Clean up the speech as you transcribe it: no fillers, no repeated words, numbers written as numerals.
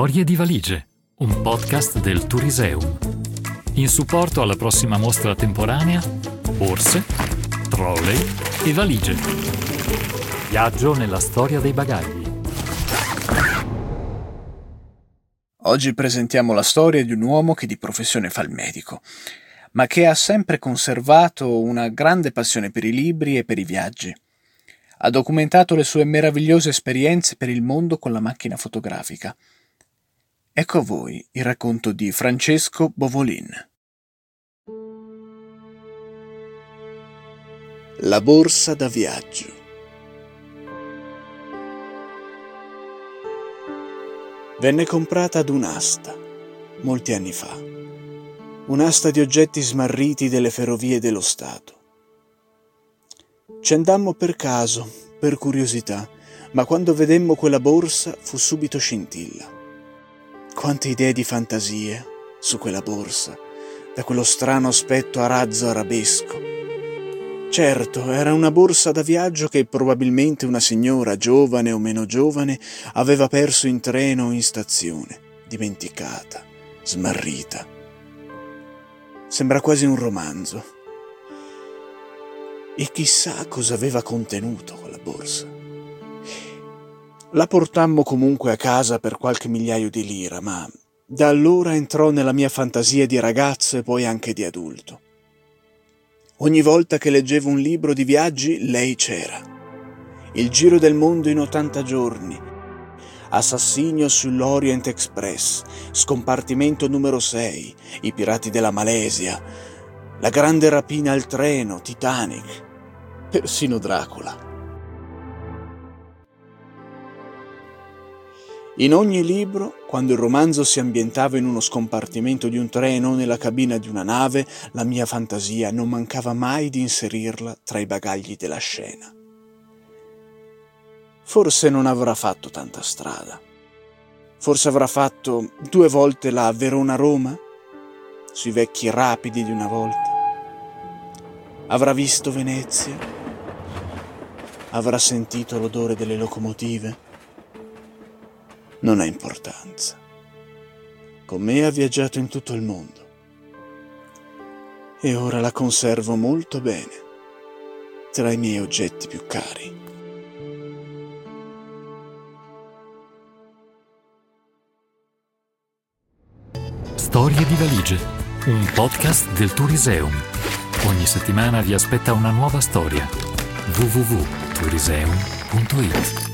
Storie di valigie, un podcast del Touriseum. In supporto alla prossima mostra temporanea, borse, trolley e valigie. Viaggio nella storia dei bagagli. Oggi presentiamo la storia di un uomo che di professione fa il medico, ma che ha sempre conservato una grande passione per i libri e per i viaggi. Ha documentato le sue meravigliose esperienze per il mondo con la macchina fotografica. Ecco a voi il racconto di Francesco Bovolin. La borsa da viaggio. Venne comprata ad un'asta, molti anni fa. Un'asta di oggetti smarriti delle ferrovie dello Stato. Ci andammo per caso, per curiosità, ma quando vedemmo quella borsa fu subito scintilla. Quante idee di fantasie su quella borsa, da quello strano aspetto a razzo arabesco. Certo, era una borsa da viaggio che probabilmente una signora, giovane o meno giovane, aveva perso in treno o in stazione, dimenticata, smarrita. Sembra quasi un romanzo. E chissà cosa aveva contenuto quella borsa. La portammo comunque a casa per qualche migliaio di lira, ma da allora entrò nella mia fantasia di ragazzo e poi anche di adulto. Ogni volta che leggevo un libro di viaggi, lei c'era. Il giro del mondo in 80 giorni, assassinio sull'Orient Express, scompartimento numero 6, i pirati della Malesia, la grande rapina al treno, Titanic, persino Dracula. In ogni libro, quando il romanzo si ambientava in uno scompartimento di un treno o nella cabina di una nave, la mia fantasia non mancava mai di inserirla tra i bagagli della scena. Forse non avrà fatto tanta strada. Forse avrà fatto 2 volte la Verona-Roma, sui vecchi rapidi di una volta. Avrà visto Venezia? Avrà sentito l'odore delle locomotive? Non ha importanza. Con me ha viaggiato in tutto il mondo. E ora la conservo molto bene, tra i miei oggetti più cari. Storie di valigie, un podcast del Touriseum. Ogni settimana vi aspetta una nuova storia. www.touriseum.it